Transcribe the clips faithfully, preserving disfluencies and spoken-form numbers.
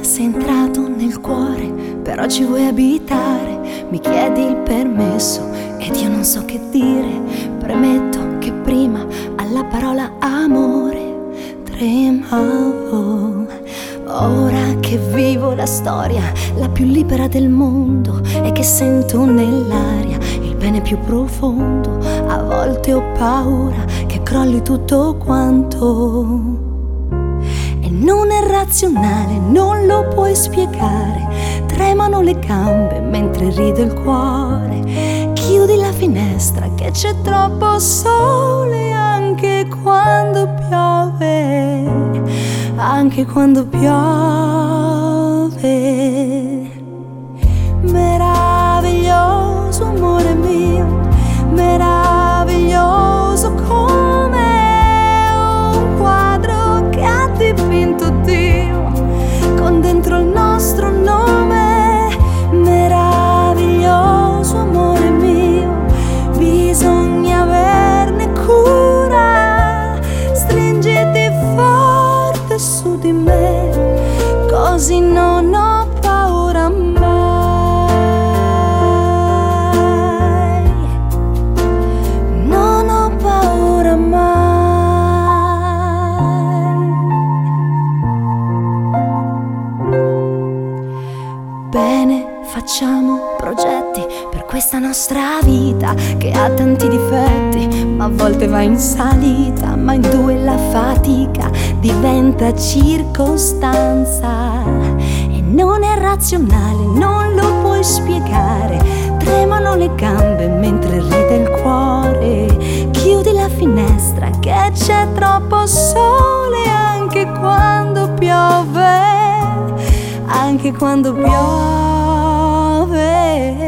Sei entrato nel cuore, però ci vuoi abitare. Mi chiedi il permesso ed io non so che dire. Premetto che prima alla parola amore tremavo. Ora che vivo la storia, la più libera del mondo, e che sento nell'aria il bene più profondo, a volte ho paura che crolli tutto quanto. E non è razionale, non lo puoi spiegare. Tremano le gambe mentre ride il cuore. Chiudi la finestra che c'è troppo sole, anche quando piove, anche quando piove. Meraviglioso amore mio, meraviglioso come un quadro che ha dipinto Dio con dentro il nostro nome. Meraviglioso amore mio, bisogna averne cura. Stringiti forte su di me, così non ho paura mai. Non ho paura mai. Bene, facciamo progetti per questa nostra vita che ha tanti difetti, ma a volte va in salita, ma in due la fatica diventa circostanza. E non è razionale, non lo puoi spiegare. Tremano le gambe mentre ride il cuore. Chiudi la finestra che c'è troppo sole, anche quando piove, anche quando piove.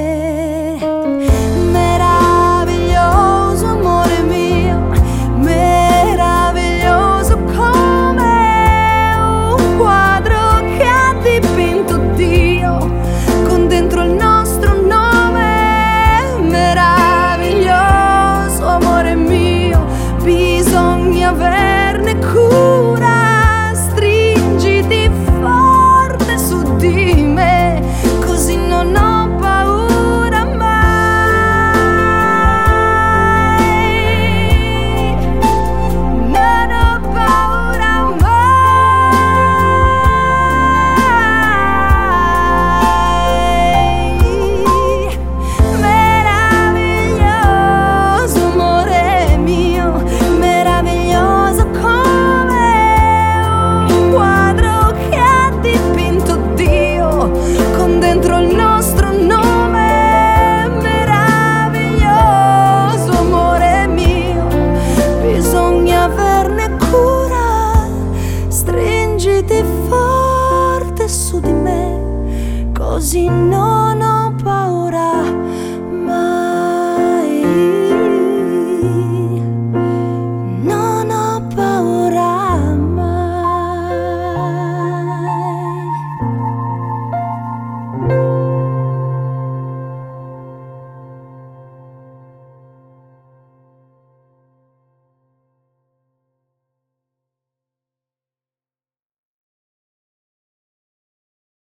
Meraviglioso amore mio, meraviglioso come un quadro che ha dipinto Dio con dentro il nostro nome. Meraviglioso amore mio, bisogna averne cura. Stringiti forte su di me, così non ho paura mai. Non ho paura mai. Meraviglioso amore mio, meraviglioso come un quadro che ha dipinto Dio con dentro il nostro nome. Meraviglioso amore mio, bisogna averne cura. Stringiti forte su di me, così non ho paura